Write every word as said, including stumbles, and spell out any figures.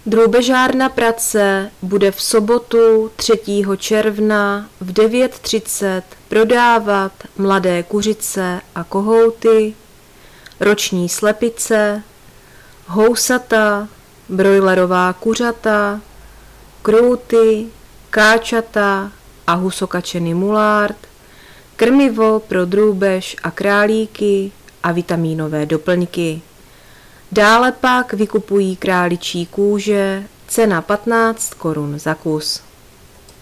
Drůbežárna Pratce bude v sobotu třetího června v devět třicet prodávat mladé kuřice a kohouty, roční slepice, housata, brojlerová kuřata, krůty, káčata a husokačený mulárd, krmivo pro drůbež a králíky a vitamínové doplňky. Dále pak vykupují králičí kůže, cena patnáct korun za kus.